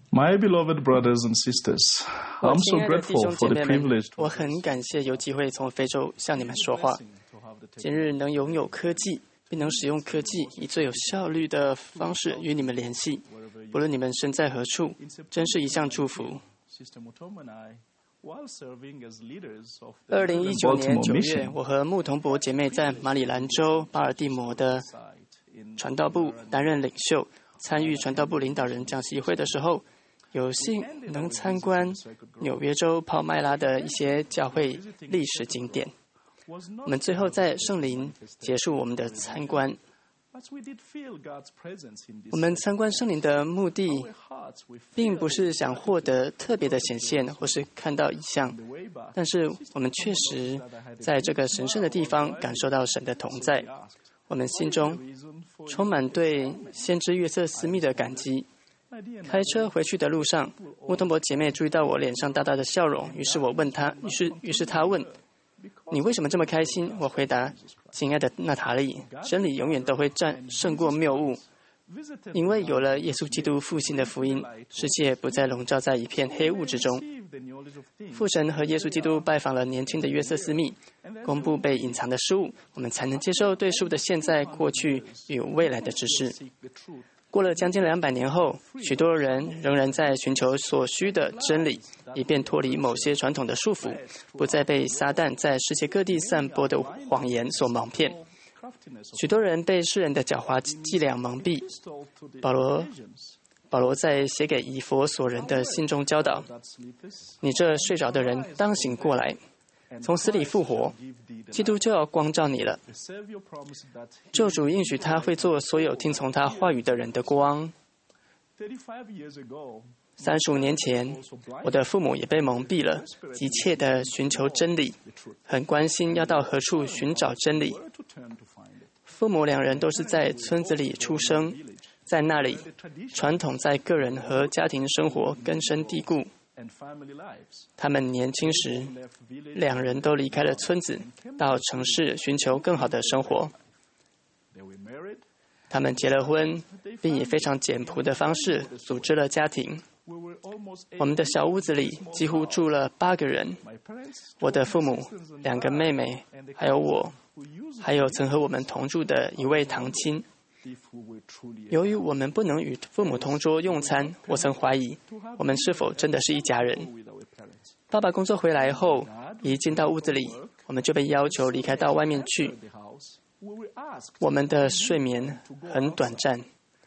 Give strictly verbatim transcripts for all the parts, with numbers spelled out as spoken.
My beloved brothers and sisters, 我 I'm 亲 so 爱的弟 grateful 兄姐 for the 妹们， privilege 我 to 很感谢有机会从非洲向你们说话。今日能拥有科技，并能使用科技以最有效率的方式与你们联系，不论你们身在何处，真是一项祝福。 Sister Mutombo and I, while serving as leaders of 二 the 零一九年 Baltimore 九月， mission 我和穆同博姐妹在马里兰州巴尔的摩的 site in 传道部担任领袖，参与传道部领导人讲习会的时候，有幸能参观纽约州泡麦拉的一些教会历史景点。 was 我 not 们最后在圣林结束我们的参观。 but we did feel God's presence in this 我们参观圣林的目的， our hearts we 并 feel 不是想获得特别的显现，或是看到异象， the way back 但是我们确实在这个神圣的地方感受到神的同在。 asked 我们心中 reason for 充满对先知约瑟斯密的感激。 my dear 开车回去的路上，穆通博姐妹注意到我脸上大大的笑容，于是我问她，于是于是她问：“你为什么这么开心？”我回答：“亲爱的娜塔莉，真理永远都会战胜过谬误， visited 因为有了耶稣基督复兴的福音，世界不再笼罩在一片黑雾之中。” receive the knowledge of things 父神和耶稣基督拜访了年轻的约瑟斯密，公布被隐藏的事物，我们才能接受对事物的现在、过去与未来的知识。 seek the truth 过了将近两百年后，许多人仍然在寻求所需的真理，以便脱离某些传统的束缚，不再被撒旦在世界各地散播的谎言所蒙骗。 craftiness of 许多人被世人的狡猾伎俩蒙蔽。 crystal to the 保罗 Ephesians 保罗在写给以弗所人的信中教导： that sleepeth 你这睡着的人，当醒过来， and 从死里复活， give thee the 基督就要光照你了。 The Savior promised that 救主应许他会做所有听从他话语的人的光。 thirty-five years ago 三十五年前， also blind 我的父母也被蒙蔽了，急切地寻求真理， the truth 很关心要到何处寻找真理。 where to turn to find it 父母两人都是在村子里出生， village 在那里， the tradition 传统在个人和家庭生活根深蒂固。 and family lives 他们年轻时， left village 两人都离开了村子，到城市寻求更好的生活。 they were married 他们结了婚，并以非常简朴的方式组织了家庭。 we were almost 我们的小屋子里几乎住了八个人， my parents 我的父母、两个妹妹，还有我， who used 还有曾和我们同住的一位堂亲。 if we were truly 由于我们不能与父母同桌用餐，我曾怀疑我们是否真的是一家人。 with our parents 爸爸工作回来后，一进到屋子里，我们就被要求离开到外面去。 the house we were asked 我们的睡眠很短暂，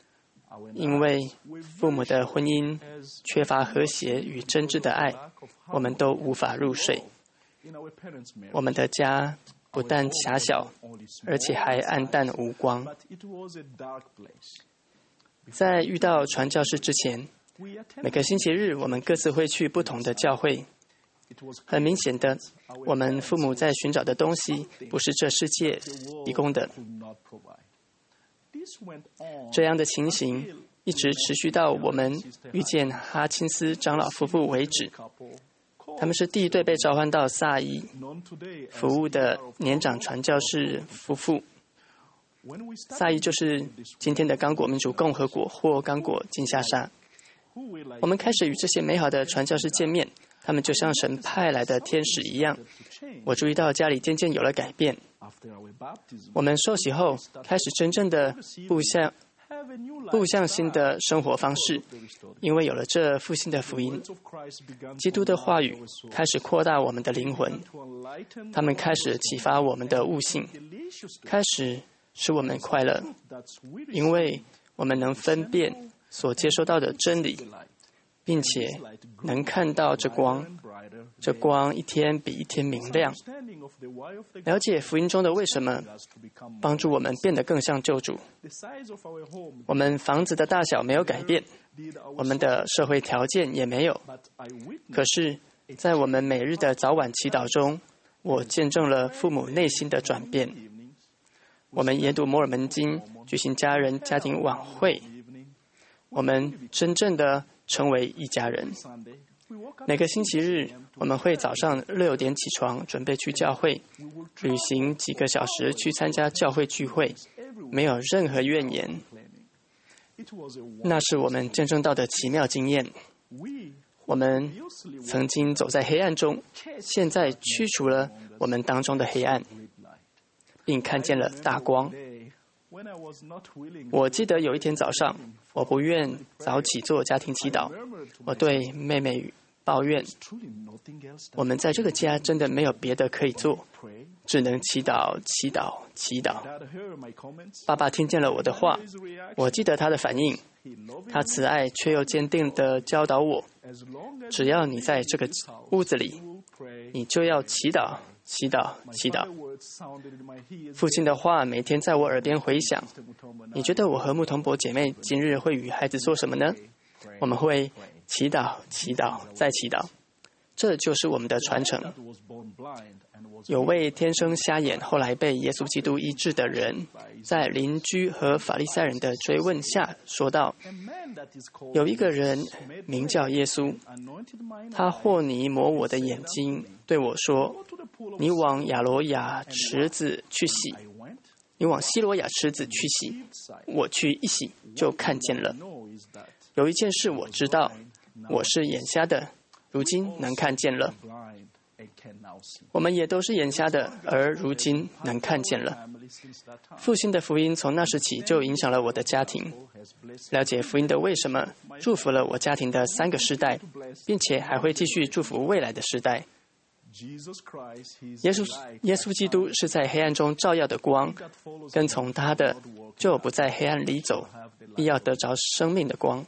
our 因为 we 父母的婚姻 as 缺乏和谐与真挚的爱， lack of 我们都无法入睡。 in our parents marriage 我们的家不但狭小， only small 而且还暗淡无光。 but it was a dark place 在遇到传教士之前， we 每 attended 个星期日我们各自会去不同的教会。 it was 很明显的，我们父母在寻找的东西不是这世界 the world 提供的。 could not provide this went on 这样的情形一直持续到我们遇见哈钦斯长老夫妇为止。 couple 他们是第一对被召唤到萨伊 known today as 服务的年长传教士夫妇。 when we started 萨伊就是今天的刚果民主共和国或刚果金沙沙。 who were like 我们开始与这些美好的传教士见面，他们就像神派来的天使一样。 to change 我注意到家里渐渐有了改变。 after our baptism 我们受洗后，开始真正的步向 have a new 步 life 向新的生活方式， the restored 因为有了这复兴的福音， words of Christ began 基督的话语 to our soul 开始扩大我们的灵魂， to enlighten 他们开始启发我们的悟性， delicious 开始使我们快乐， that's we 因为我们能分辨所接收到的真理， light 并且能看到这光， and brighter 这光一天比一天明亮。 understanding of the why of the 了解福音中的为什么， us to become 帮助我们变得更像救主。 the size of our home 我们房子的大小没有改变， did our 我们的社会条件也没有， but I witnessed 可是，在我们每日的早晚祈祷中，我见证了父母内心的转变。 evenings 我们研读摩尔门经，举行家人家庭晚会， evening 我们真正的成为一家人。 Sunday we woke up 每个星期日，我们会早上六点起床，准备去教会， we would 旅行几个小时去参加教会聚会，没有任何怨言。 planning it was a 那是我们见证到的奇妙经验。 我们曾经走在黑暗中，现在驱除了我们当中的黑暗，并看见了大光。我记得有一天早上，我不愿早起做家庭祈祷，我对妹妹抱怨，我们在这个家真的没有别的可以做，只能祈祷、祈祷、祈祷。爸爸听见了我的话，我记得他的反应，他慈爱却又坚定地教导我，只要你在这个屋子里，你就要祈祷、祈祷、祈祷。父亲的话每天在我耳边回响。你觉得我和牧童伯姐妹今日会与孩子做什么呢？我们会祈祷、祈祷、再祈祷，这就是我们的传承。有位天生瞎眼，后来被耶稣基督医治的人，在邻居和法利赛人的追问下说道：有一个人名叫耶稣，他和泥抹我的眼睛，对我说：你往亚罗亚池子去洗，你往西罗亚池子去洗。我去一洗，就看见了。有一件事我知道，我是眼瞎的，如今能看见了。我们也都是眼瞎的，而如今能看见了。复兴的福音从那时起就影响了我的家庭。了解福音的为什么，祝福了我家庭的三个世代，并且还会继续祝福未来的世代。耶稣耶稣基督是在黑暗中照耀的光，跟从他的就不在黑暗里走，必要得着生命的光。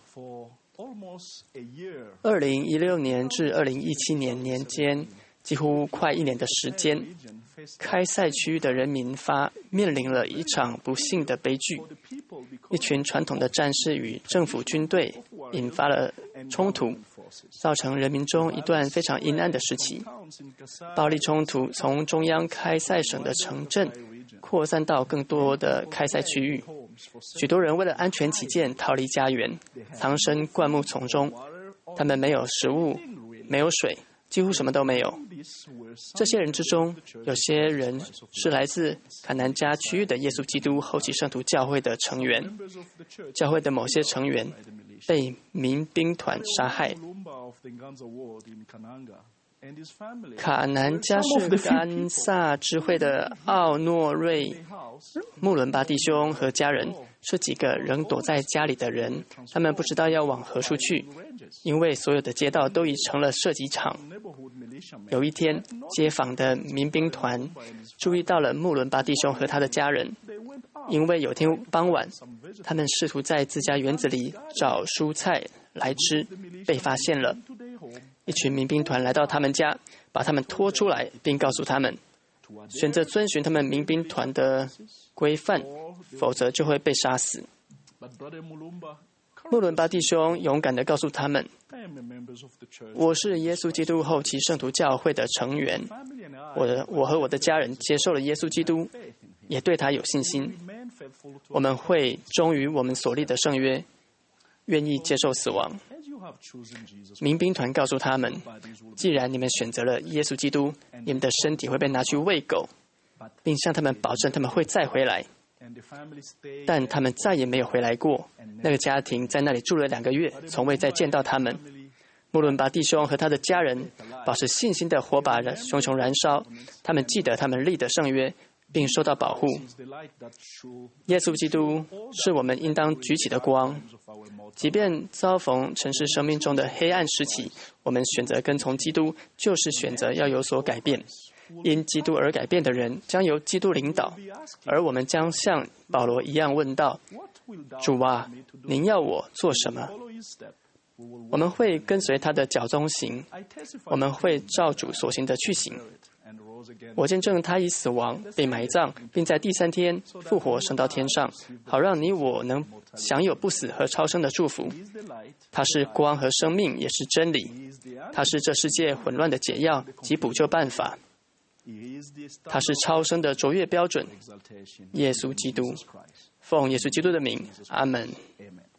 二零一六年至二零一七年年间，几乎快一年的时间，开赛区域的人民发面临了一场不幸的悲剧。一群传统的战士与政府军队引发了冲突，造成人民中一段非常阴暗的时期。暴力冲突从中央开赛省的城镇扩散到更多的开赛区域，许多人为了安全起见逃离家园，藏身灌木丛中。他们没有食物，没有水，几乎什么都没有。这些人之中，有些人是来自卡南加区域的耶稣基督后期圣徒教会的成员。教会的某些成员被民兵团杀害。卡南加是甘萨支会的奥诺瑞穆伦巴弟兄和家人是几个仍躲在家里的人，他们不知道要往何处去，因为所有的街道都已成了射击场。有一天，街坊的民兵团注意到了穆伦巴弟兄和他的家人，因为有天傍晚，他们试图在自家园子里找蔬菜来吃，被发现了。一群民兵团来到他们家，把他们拖出来，并告诉他们，选择遵循他们民兵团的规范，否则就会被杀死。穆伦巴弟兄勇敢地告诉他们，我是耶稣基督后期圣徒教会的成员，我的我和我的家人接受了耶稣基督，也对他有信心。我们会忠于我们所立的圣约，愿意接受死亡。民兵团告诉他们，既然你们选择了耶稣基督，你们的身体会被拿去喂狗，并向他们保证他们会再回来。但他们再也没有回来过。那个家庭在那里住了两个月，从未再见到他们。穆伦巴弟兄和他的家人保持信心的火把熊熊燃烧，他们记得他们立的圣约，并受到保护。耶稣基督是我们应当举起的光，即便遭逢城市生命中的黑暗时期，我们选择跟从基督，就是选择要有所改变。因基督而改变的人将由基督领导，而我们将像保罗一样问道：主啊，您要我做什么？我们会跟随他的脚踪行，我们会照主所行的去行。我见证他已死亡，被埋葬，并在第三天复活升到天上，好让你我能享有不死和超生的祝福。他是光和生命，也是真理。他是这世界混乱的解药及补救办法。他是超生的卓越标准。耶稣基督，奉耶稣基督的名，阿们。